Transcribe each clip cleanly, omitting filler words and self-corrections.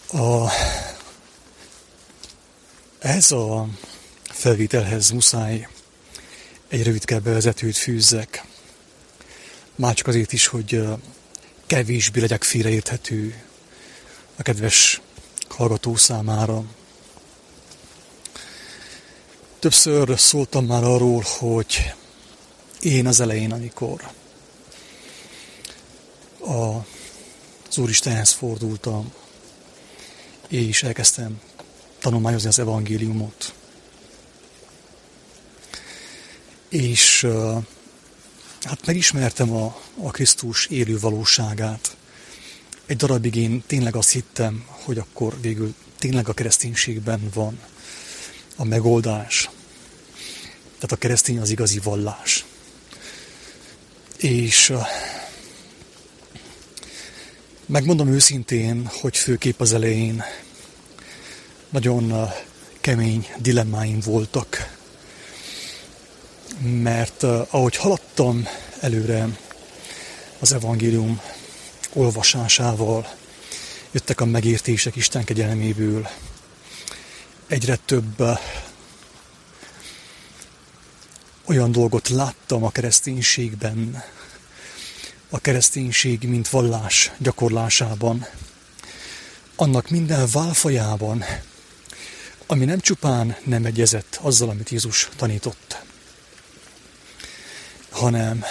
Ehhez a felvételhez muszáj egy rövidke bevezetőt fűzzek. Már csak azért is, hogy kevésbé legyek félreérthető a kedves hallgató számára. Többször szóltam már arról, hogy én az elején, amikor az Úristenhez fordultam, és elkezdtem tanulmányozni az evangéliumot. És hát megismertem a Krisztus élő valóságát. Egy darabig én tényleg azt hittem, hogy akkor végül tényleg a kereszténységben van a megoldás. Tehát a keresztény az igazi vallás. És megmondom őszintén, hogy főképp az elején nagyon kemény dilemmáim voltak. Mert ahogy haladtam előre az evangélium olvasásával, jöttek a megértések Isten kegyelméből. Egyre több olyan dolgot láttam a kereszténységben, a kereszténység mint vallás gyakorlásában, annak minden válfajában, ami nem csupán nem egyezett azzal, amit Jézus tanított, hanem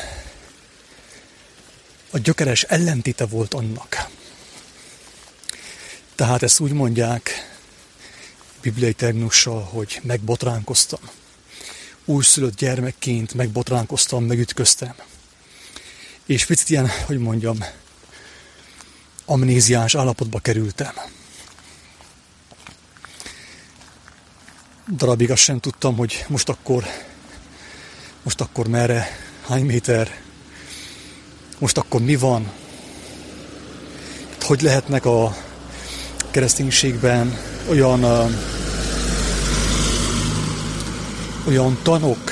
a gyökeres ellentéte volt annak. Tehát ezt úgy mondják bibliai terminussal, hogy megbotránkoztam. Újszülött gyermekként megbotránkoztam, megütköztem. És picit ilyen, hogy mondjam, amnéziás állapotba kerültem. Darabig azt sem tudtam, hogy most akkor merre, hány méter, most akkor mi van, hogy lehetnek a kereszténységben olyan tanok,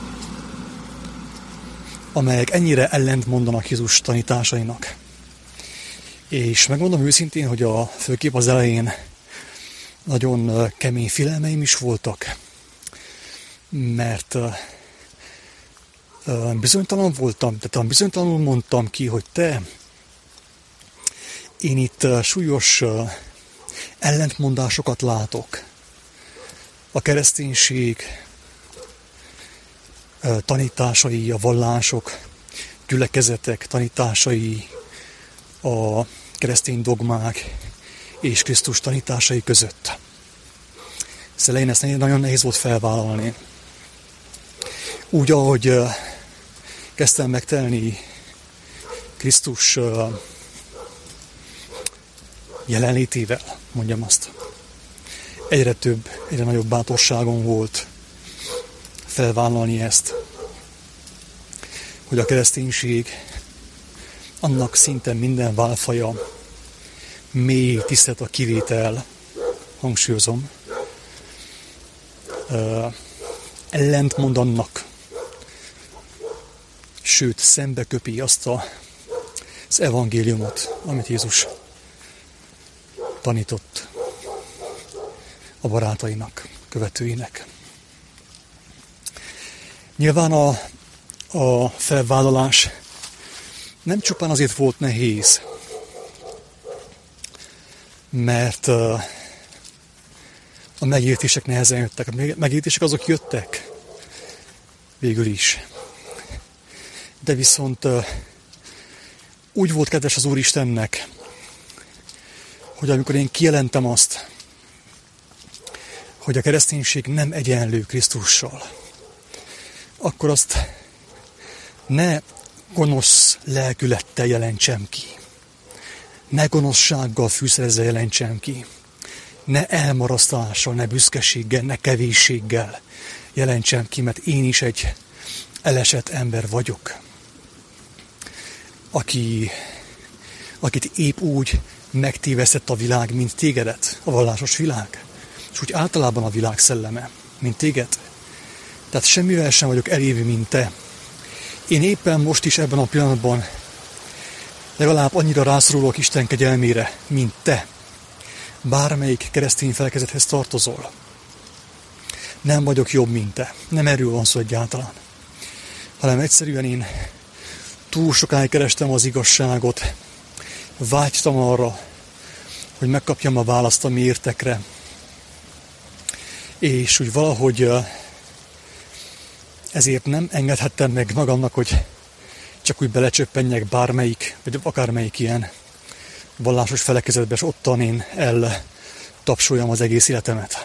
amelyek ennyire ellentmondanak Jézus tanításainak. És megmondom őszintén, hogy főképp az elején nagyon kemény félelmeim is voltak, mert bizonytalan voltam, tehát bizonytalanul mondtam ki, hogy én itt súlyos ellentmondásokat látok. A kereszténység tanításai, a vallások, gyülekezetek tanításai, a keresztény dogmák és Krisztus tanításai között. Ez elején ezt nagyon nehéz volt felvállalni. Úgy, ahogy kezdtem megtelni Krisztus jelenlétével, mondjam azt, egyre nagyobb bátorságom volt felvállalni ezt, hogy a kereszténység annak szinte minden válfaja mély tisztelt a kivétel, hangsúlyozom, ellentmond annak, sőt szembe köpi azt az evangéliumot, amit Jézus tanított a barátainak, követőinek. Nyilván a felvállalás nem csupán azért volt nehéz, mert a megértések nehezen jöttek. A megértések azok jöttek végül is. De viszont úgy volt kedves az Úristennek, hogy amikor én kijelentem azt, hogy a kereszténység nem egyenlő Krisztussal, akkor azt ne gonosz lelkülettel jelentsem ki. Ne gonoszsággal fűszerezzel jelentsem ki. Ne elmarasztalással, ne büszkeséggel, ne kevésséggel jelentsem ki, mert én is egy elesett ember vagyok, akit épp úgy megtévesztett a világ, mint tégedet, a vallásos világ, és úgy általában a világ szelleme, mint téged. Tehát semmivel sem vagyok elévő, mint te. Én éppen most is ebben a pillanatban legalább annyira rászorulok Isten kegyelmére, mint te. bármelyik keresztény felekezethez tartozol. Nem vagyok jobb, mint te. Nem erről van szó egyáltalán. Hanem egyszerűen én túl sokáig kerestem az igazságot, vágytam arra, hogy megkapjam a választ a miértekre, és úgy valahogy ezért nem engedhettem meg magamnak, hogy csak úgy belecsöppenjek bármelyik, vagy akármelyik ilyen vallásos felekezetbe, és ottan én eltapsoljam az egész életemet.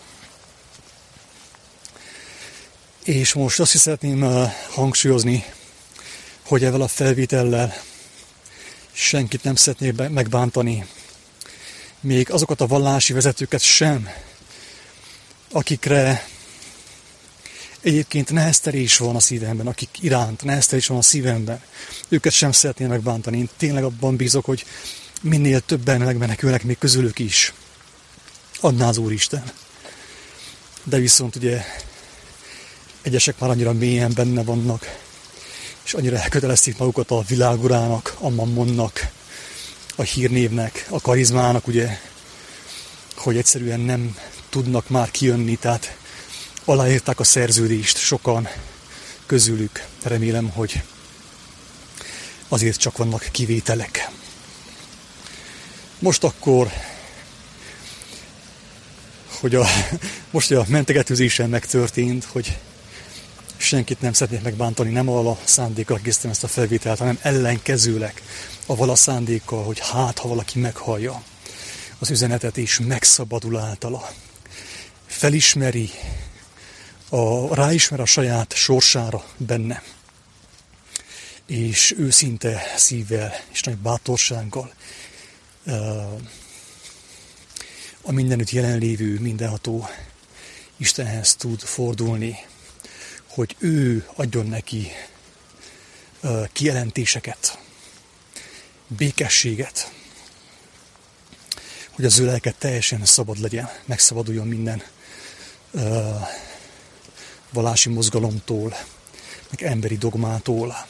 És most azt is szeretném hangsúlyozni, hogy ezzel a felvétellel senkit nem szeretnék megbántani, még azokat a vallási vezetőket sem, akikre egyébként neheztelés van a szívemben, akik iránt neheztelés van a szívemben, őket sem szeretném megbántani. Én tényleg abban bízok, hogy minél többen megmenekülnek még közülük is. Adná az Úristen. De viszont ugye egyesek már annyira mélyen benne vannak, és annyira elkötelezték magukat a világurának, a mammonnak, a hírnévnek, a karizmának, ugye, hogy egyszerűen nem tudnak már kijönni, tehát aláírták a szerződést sokan közülük. Remélem, hogy azért csak vannak kivételek. Most akkor, hogy a mentegetőzésen megtörtént, hogy senkit nem szeretnék megbántani, nem avval a szándékkal készítem ezt a felvételt, hanem ellenkezőleg avval a szándékkal, hogy ha valaki meghallja az üzenetet és megszabadul általa, felismeri, ráismer a saját sorsára benne, és őszinte szívvel és nagy bátorsággal a mindenütt jelenlévő, mindenható Istenhez tud fordulni, hogy ő adjon neki kijelentéseket, békességet, hogy az ő lelke teljesen szabad legyen, megszabaduljon minden vallási mozgalomtól, meg emberi dogmától.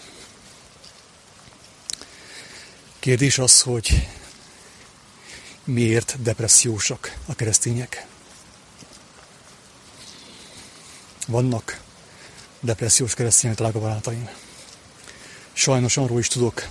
Kérdés az, hogy miért depressziósak a keresztények? Vannak depressziós keresztények, drága barátaim. Sajnos arról is tudok,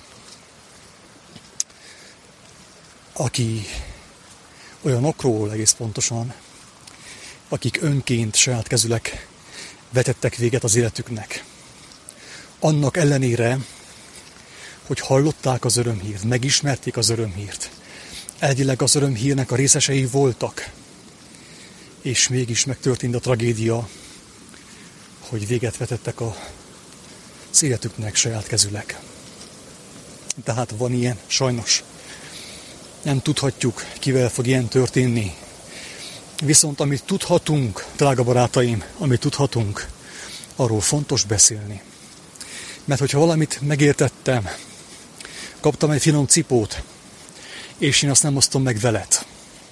aki olyanokról egész pontosan, akik önként saját kezüleg vetettek véget az életüknek. Annak ellenére, hogy hallották az örömhírt, megismerték az örömhírt, elvileg az örömhírnek a részesei voltak, és mégis megtörtént a tragédia, hogy véget vetettek az életüknek saját kezüleg. Tehát van ilyen, sajnos. Nem tudhatjuk, kivel fog ilyen történni. Viszont amit tudhatunk, drága barátaim, amit tudhatunk, arról fontos beszélni. Mert hogyha valamit megértettem, kaptam egy finom cipót, és én azt nem osztom meg veled,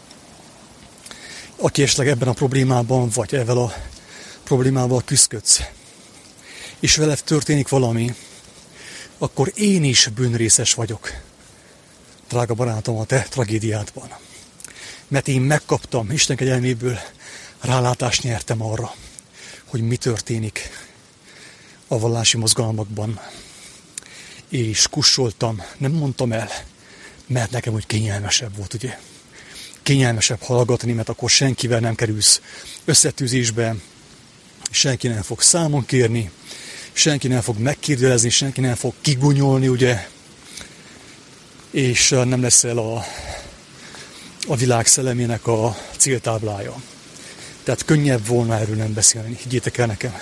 aki esetleg ebben a problémában vagy, ezzel a problémával küzdködsz, és veled történik valami, akkor én is bűnrészes vagyok, drága barátom, a te tragédiádban. Mert én megkaptam, Isten kegyelméből rálátást nyertem arra, hogy mi történik a vallási mozgalmakban. És kussoltam, nem mondtam el, mert nekem úgy kényelmesebb volt, ugye. Kényelmesebb hallgatni, mert akkor senkivel nem kerülsz összetűzésbe, senki nem fog számon kérni, senki nem fog megkérdelezni, senki nem fog kigunyolni, ugye. És nem leszel a világ szellemének a céltáblája. Tehát könnyebb volna erről nem beszélni, higgyétek el nekem.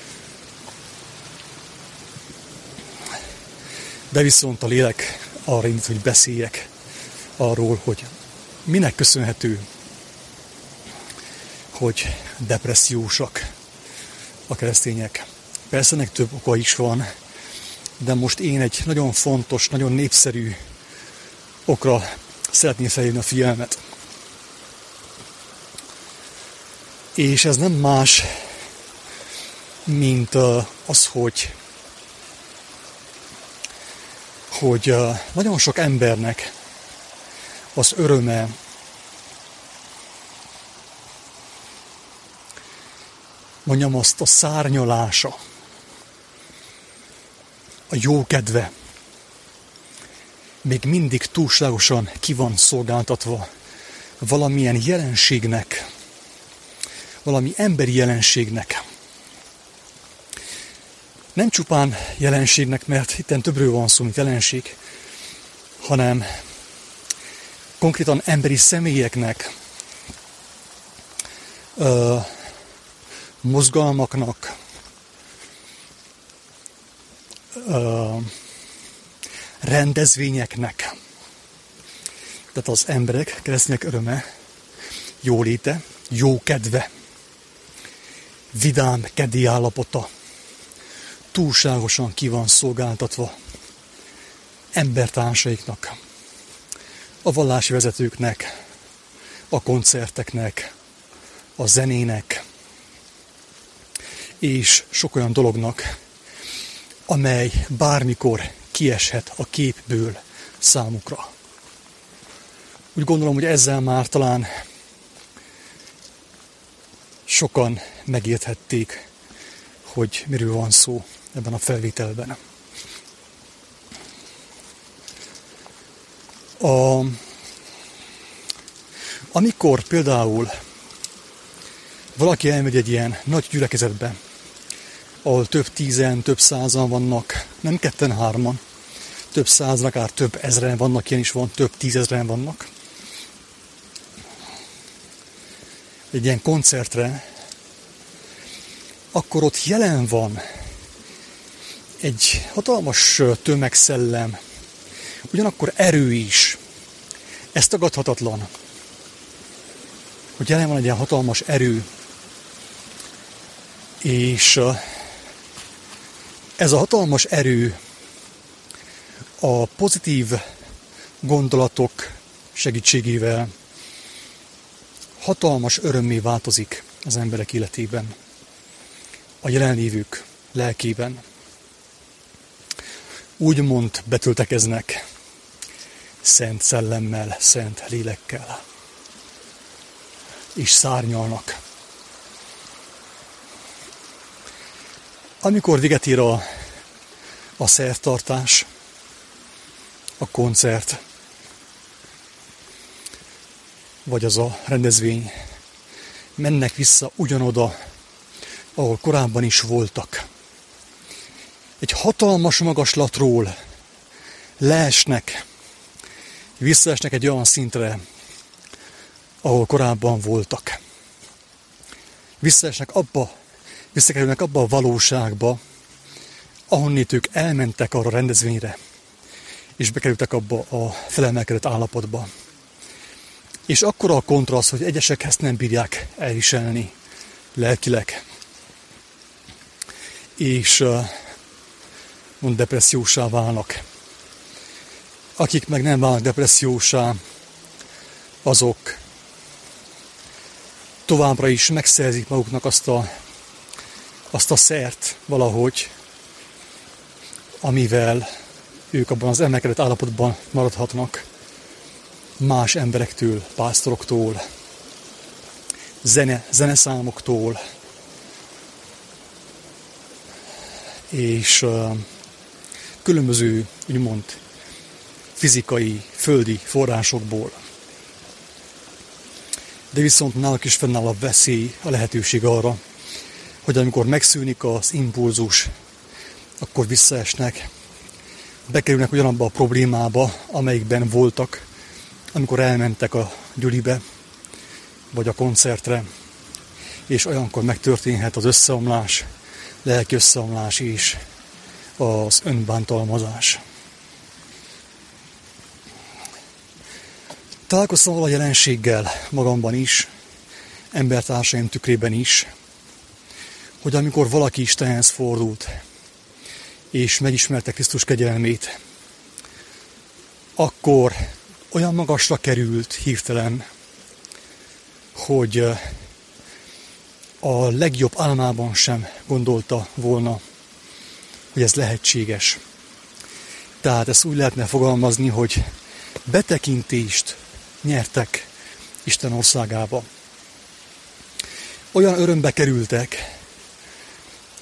De viszont a lélek arra indít, hogy beszéljek arról, hogy minek köszönhető, hogy depressziósak a keresztények. Persze ennek több oka is van, de most én egy nagyon fontos, nagyon népszerű okra szeretném felhívni a figyelmet. És ez nem más, mint az, hogy nagyon sok embernek az öröme mondjam azt, a szárnyalása, a jókedve még mindig túlságosan ki van szolgáltatva valamilyen jelenségnek, valami emberi jelenségnek. Nem csupán jelenségnek, mert itten többről van szó, mint jelenség, hanem konkrétan emberi személyeknek, mozgalmaknak, rendezvényeknek. Tehát az emberek, keresztények öröme, jóléte, jókedve, vidám, kedély állapota túlságosan ki van szolgáltatva embertársaiknak, a vallási vezetőknek, a koncerteknek, a zenének, és sok olyan dolognak, amely bármikor kieshet a képből számukra. Úgy gondolom, hogy ezzel már talán sokan megérthették, hogy miről van szó ebben a felvételben. Amikor például valaki elmegy egy ilyen nagy gyülekezetbe, ahol több tízen, több százan vannak, nem ketten, hárman, több százan, akár több ezren vannak, ilyen is van, több tízezren vannak. Egy ilyen koncertre, akkor ott jelen van egy hatalmas tömegszellem, ugyanakkor erő is. Ez tagadhatatlan, hogy jelen van egy ilyen hatalmas erő, és ez a hatalmas erő a pozitív gondolatok segítségével hatalmas örömmé változik az emberek életében, a jelenlévők lelkében. Úgymond betöltekeznek szent szellemmel, szent lélekkel, és szárnyalnak. Amikor véget ér a szertartás, a koncert, vagy az a rendezvény, mennek vissza ugyanoda, ahol korábban is voltak. Egy hatalmas magaslatról leesnek, visszaesnek egy olyan szintre, ahol korábban voltak. Visszakerülnek abba a valóságba, ahonnét ők elmentek arra a rendezvényre, és bekerültek abba a felemelkedett állapotba. És akkora a kontraszt, hogy egyesek ezt nem bírják elviselni lelkileg. És depressziósá válnak. Akik meg nem válnak depressziósá, azok továbbra is megszerzik maguknak azt a szert valahogy, amivel ők abban az emelkedett állapotban maradhatnak más emberektől, pásztoroktól, zeneszámoktól, és különböző, úgymond, fizikai, földi forrásokból. De viszont náluk is fennáll a veszély, a lehetőség arra, hogy amikor megszűnik az impulzus, akkor visszaesnek, bekerülnek ugyanabba a problémába, amelyikben voltak, amikor elmentek a gyülibe, vagy a koncertre, és olyankor megtörténhet az összeomlás, lelki összeomlás és az önbántalmazás. Találkoztam a jelenséggel magamban is, embertársaim tükrében is, hogy amikor valaki Istenhez fordult, és megismerte Krisztus kegyelmét, akkor olyan magasra került hirtelen, hogy a legjobb álmában sem gondolta volna, hogy ez lehetséges. Tehát ezt úgy lehetne fogalmazni, hogy betekintést nyertek Isten országába. Olyan örömbe kerültek,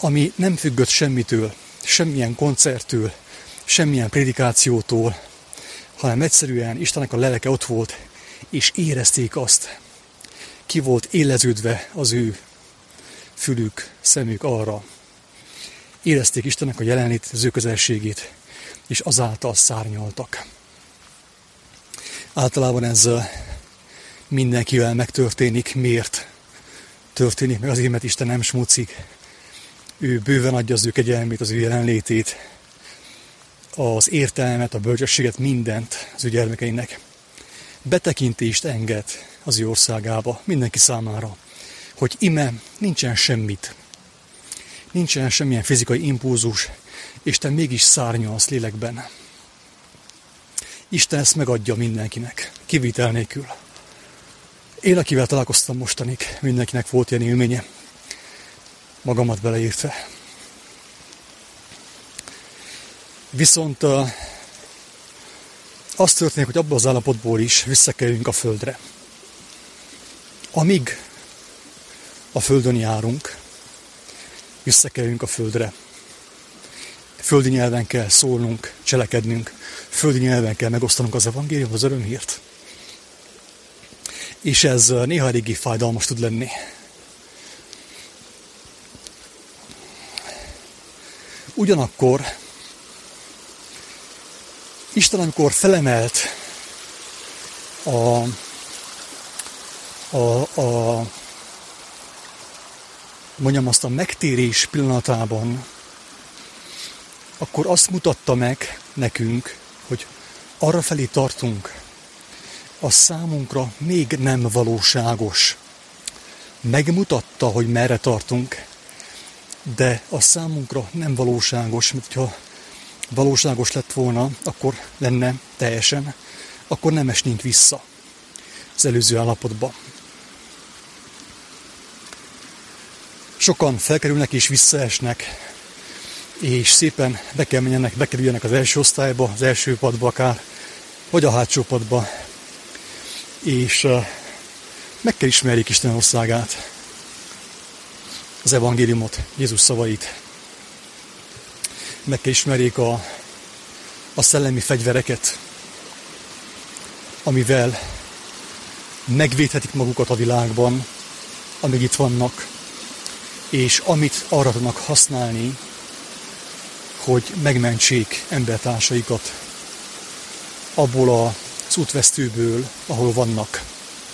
ami nem függött semmitől, semmilyen koncerttől, semmilyen prédikációtól, hanem egyszerűen Istennek a lelke ott volt, és érezték azt. Ki volt éleződve az ő fülük, szemük arra. Érezték Istennek a jelenlét, az ő közelségét, és azáltal szárnyaltak. Általában ez mindenkivel megtörténik. Miért történik meg? Azért, mert Isten nem smucik. Ő bőven adja az ő kegyelmét, az ő jelenlétét, az értelmet, a bölcsességet, mindent az ő gyermekeinek. Betekintést enged az ő országába, mindenki számára, hogy ime nincsen semmit. Nincsen semmilyen fizikai impulzus, és te mégis szárnyalsz lélekben. Isten ezt megadja mindenkinek, kivétel nélkül. Én, akivel találkoztam mostanig, mindenkinek volt ilyen élménye, magamat beleértve. Viszont az történik, hogy abban az állapotból is visszakerülünk a földre. Amíg a földön járunk, visszakerülünk a földre. Földi nyelven kell szólnunk, cselekednünk, földi nyelven kell megosztanunk az evangéliumot, az örömhírt. És ez néha eléggé fájdalmas tud lenni. Ugyanakkor Isten, amikor felemelt a megtérés pillanatában, akkor azt mutatta meg nekünk, hogy arrafelé tartunk, az számunkra még nem valóságos. Megmutatta, hogy merre tartunk, de a számunkra nem valóságos, mert ha valóságos lett volna, akkor lenne teljesen, akkor nem esnénk vissza az előző állapotba. Sokan felkerülnek és visszaesnek, és szépen bekerüljenek az első osztályba, az első padba akár, vagy a hátsó padba, és meg kell ismerjék Isten országát, az evangéliumot, Jézus szavait. Meg kell ismerjék a szellemi fegyvereket, amivel megvédhetik magukat a világban, amíg itt vannak, és amit arra tudnak használni, hogy megmentsék embertársaikat abból az útvesztőből, ahol vannak.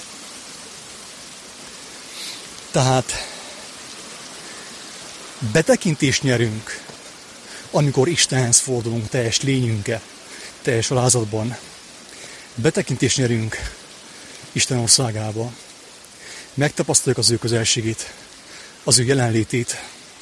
Tehát betekintést nyerünk, amikor Istenhez fordulunk teljes lényünkkel, teljes alázatban. Betekintést nyerünk Isten országába. Megtapasztaljuk az ő közelségét, az ő jelenlétét.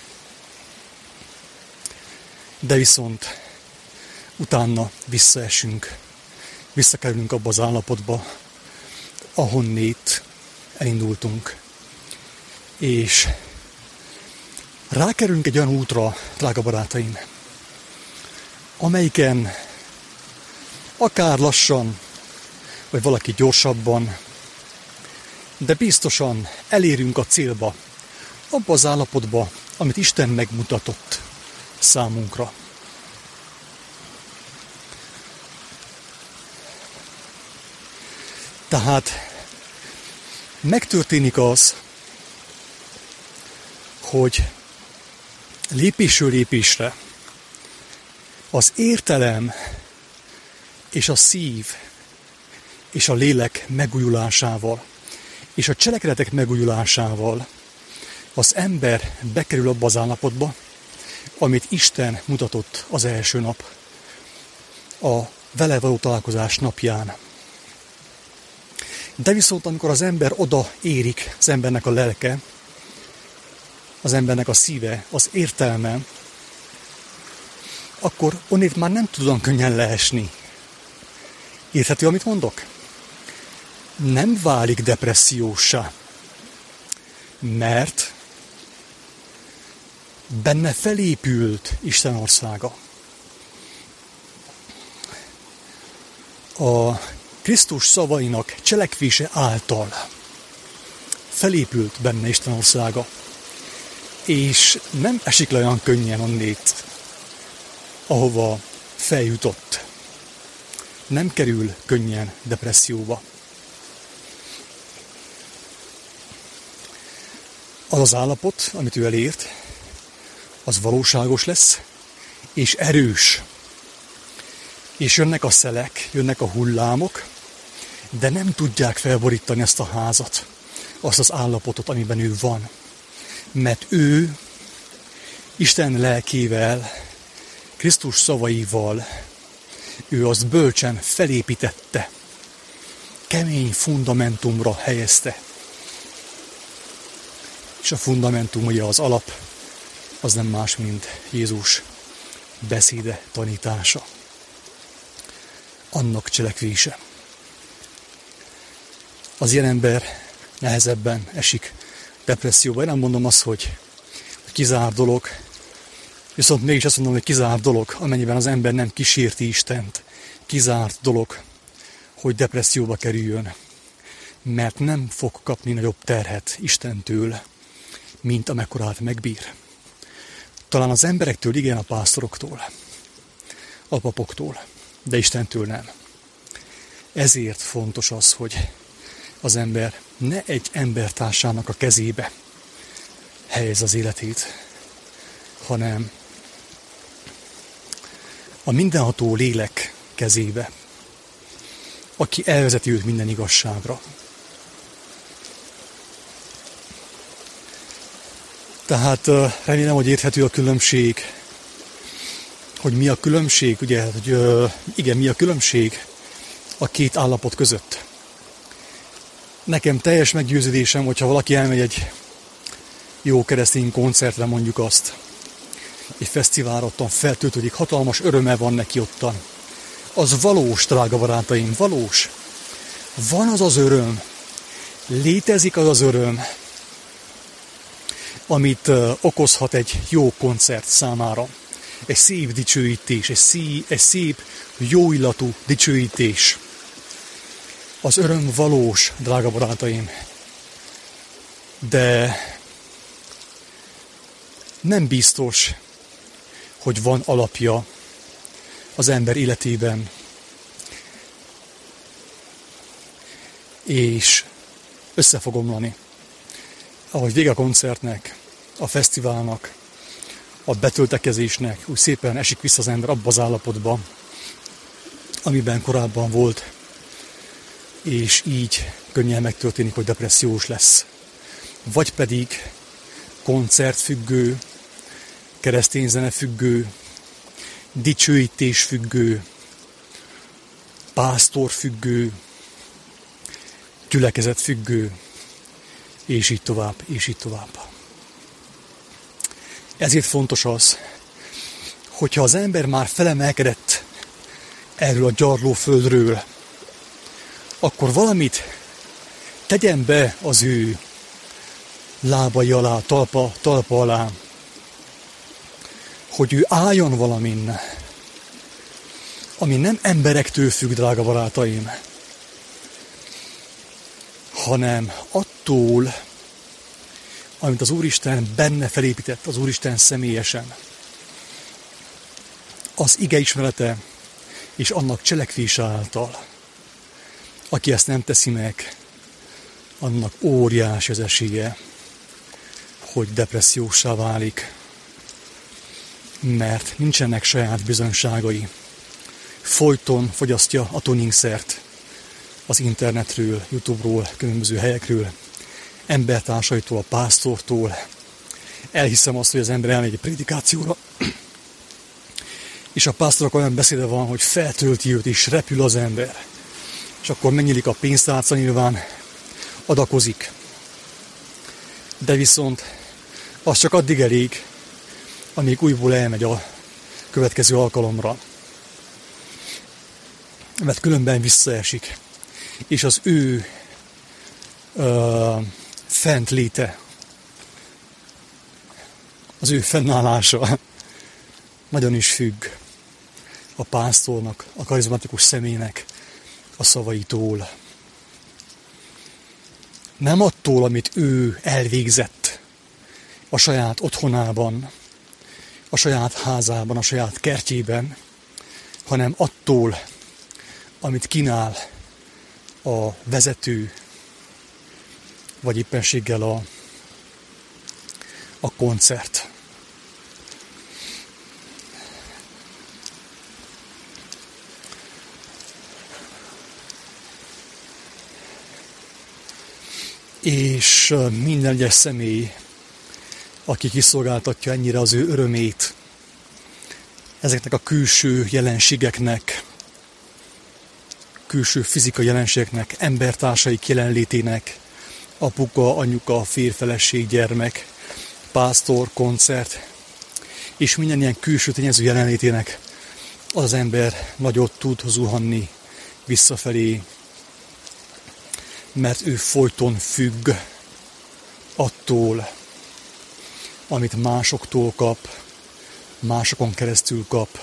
De viszont utána visszaesünk, visszakerülünk abba az állapotba, ahonnét elindultunk. És rákerülünk egy olyan útra, drága barátaim, amelyiken akár lassan, vagy valaki gyorsabban, de biztosan elérünk a célba, abba az állapotba, amit Isten megmutatott számunkra. Tehát megtörténik az, hogy lépésről lépésre az értelem és a szív és a lélek megújulásával és a cselekedetek megújulásával az ember bekerül abba az állapotba, amit Isten mutatott az első nap, a vele való találkozás napján. De viszont amikor az ember oda érik, az embernek a lelke, az embernek a szíve, az értelme, akkor onnét már nem tudom könnyen leesni. Érthető, amit mondok? Nem válik depresszióssá, mert benne felépült Isten országa. A Krisztus szavainak cselekvése által felépült benne Isten országa. és nem esik le olyan könnyen onnét, ahova feljutott. Nem kerül könnyen depresszióba. Az az állapot, amit ő elért, az valóságos lesz, és erős. És jönnek a szelek, jönnek a hullámok, de nem tudják felborítani ezt a házat, azt az állapotot, amiben ő van. Mert ő Isten lelkével, Krisztus szavaival, ő azt bölcsen felépítette, kemény fundamentumra helyezte. És a fundamentum, ugye az alap, az nem más, mint Jézus beszéde, tanítása. Annak cselekvése. Az ilyen ember nehezebben esik depresszióba. Én nem mondom azt, hogy kizárt dolog, viszont mégis azt mondom, hogy kizárt dolog, amennyiben az ember nem kísérti Istent. Kizárt dolog, hogy depresszióba kerüljön, mert nem fog kapni nagyobb terhet Istentől, mint amekkorát megbír. Talán az emberektől, igen, a pásztoroktól, a papoktól, de Istentől nem. Ezért fontos az, hogy az ember ne egy embertársának a kezébe helyez az életét, hanem a mindenható lélek kezébe, aki elvezeti őt minden igazságra. Tehát remélem, hogy érthető a különbség, hogy mi a különbség, ugye, hogy igen, mi a különbség a két állapot között. Nekem teljes meggyőződésem, hogyha valaki elmegy egy jó keresztény koncertre, mondjuk azt, egy fesztiválra, ottan feltöltődik, hatalmas öröme van neki ottan. Az valós, drága barátaim, valós. Van az az öröm, létezik az az öröm, amit okozhat egy jó koncert számára. Egy szép dicsőítés, egy szép, jó illatú dicsőítés. Az öröm valós, drága barátaim, de nem biztos, hogy van alapja az ember életében. És össze fog omlani. Ahogy vége a koncertnek, a fesztiválnak, a betöltekezésnek, úgy szépen esik vissza az ember abba az állapotba, amiben korábban volt, és így könnyen megtörténik, hogy depressziós lesz. Vagy pedig koncertfüggő, keresztény zenefüggő, dicsőítésfüggő, pásztorfüggő, gyülekezetfüggő, és így tovább, és így tovább. Ezért fontos az, hogyha az ember már felemelkedett erről a gyarló földről, akkor valamit tegyen be az ő lábai alá, talpa alá, hogy ő álljon valamin, ami nem emberektől függ, drága barátaim, hanem attól, amit az Úristen benne felépített, az Úristen személyesen. Az ige ismerete és annak cselekvése által. Aki ezt nem teszi meg, annak óriási az esélye, hogy depresszióssá válik, mert nincsenek saját bizonyságai. Folyton fogyasztja a tuningszert az internetről, YouTube-ról, különböző helyekről, embertársaitól, a pásztortól. Elhiszem azt, hogy az ember elmegy egy prédikációra, és a pásztorok olyan beszéde van, hogy feltölti őt, és repül az ember. És akkor megnyílik a pénztárca, nyilván adakozik. De viszont az csak addig elég, amíg újból elmegy a következő alkalomra. Mert különben visszaesik. És az ő fentléte, az ő fennállása nagyon is függ a pásztornak, a karizmatikus személynek a szavaitól. Nem attól, amit ő elvégzett, a saját otthonában, a saját házában, a saját kertjében, hanem attól, amit kínál a vezető, vagy éppenséggel a koncert. És minden egyes személy, aki kiszolgáltatja ennyire az ő örömét, ezeknek a külső jelenségeknek, külső fizikai jelenségeknek, embertársaik jelenlétének, apuka, anyuka, férfeleség, gyermek, pásztor, koncert, és minden ilyen külső tényező jelenlétének az ember nagyot tud zuhanni visszafelé, mert ő folyton függ attól, amit másoktól kap, másokon keresztül kap,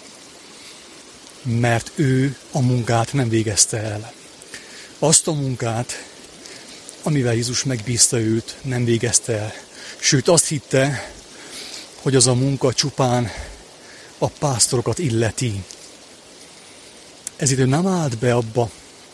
mert ő a munkát nem végezte el. Azt a munkát, amivel Jézus megbízta őt, nem végezte el. Sőt, azt hitte, hogy az a munka csupán a pásztorokat illeti. Ezért ő nem állt be abba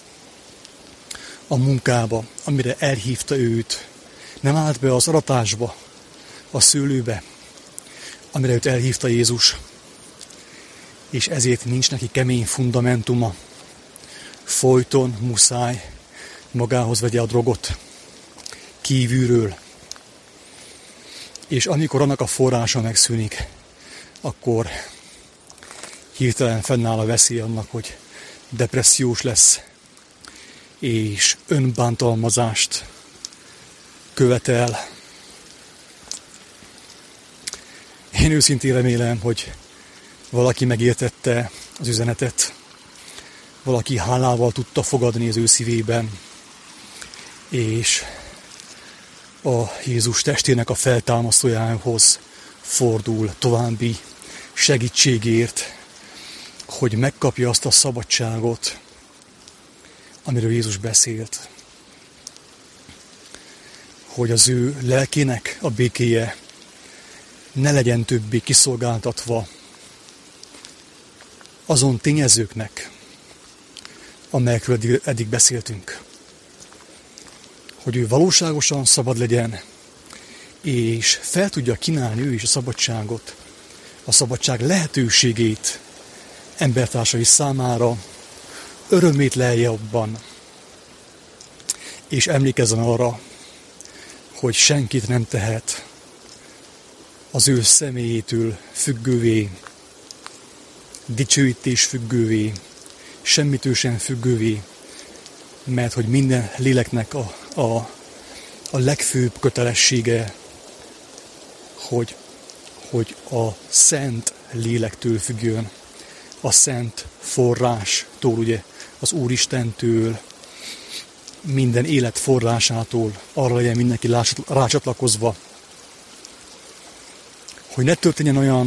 a munkába, amire elhívta őt. Nem állt be az aratásba, a szőlőbe, amire őt elhívta Jézus. És ezért nincs neki kemény fundamentuma. Folyton muszáj magához vegye a drogot kívülről. És amikor annak a forrása megszűnik, akkor hirtelen fennáll a veszély annak, hogy depressziós lesz, és önbántalmazást követel. Én őszintén remélem, hogy valaki megértette az üzenetet, valaki hálával tudta fogadni az ő szívében, és a Jézus testének a feltámasztójához fordul további segítségért, hogy megkapja azt a szabadságot, amiről Jézus beszélt. Hogy az ő lelkének a békéje ne legyen többé kiszolgáltatva azon tényezőknek, amelyekről eddig beszéltünk. Hogy ő valóságosan szabad legyen, és fel tudja kínálni ő is a szabadságot, a szabadság lehetőségét embertársai számára, örömét lelje abban, és emlékezzen arra, hogy senkit nem tehet az ő személyétől függővé, dicsőítés függővé, semmitől sem függővé, mert hogy minden léleknek a legfőbb kötelessége, hogy a szent lélektől függjön, a szent forrástól, ugye, az Úristentől, minden élet forrásától, arra legyen mindenki rácsatlakozva, hogy ne történjen olyan,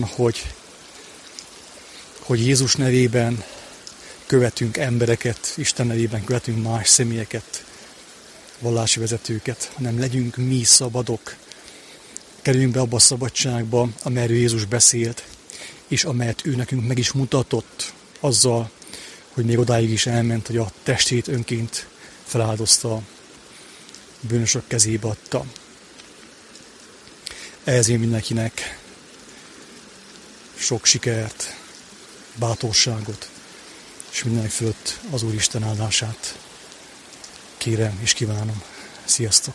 hogy Jézus nevében követünk embereket, Isten nevében követünk más személyeket, vallási vezetőket, hanem legyünk mi szabadok. Kerüljünk be abba a szabadságba, amelyről Jézus beszélt, és amelyet ő nekünk meg is mutatott azzal, hogy még odáig is elment, hogy a testét önként feláldozta, bűnösök kezébe adta. Ehhez én mindenkinek sok sikert, bátorságot, és mindenek fölött az Úristen áldását kérem és kívánom. Sziasztok!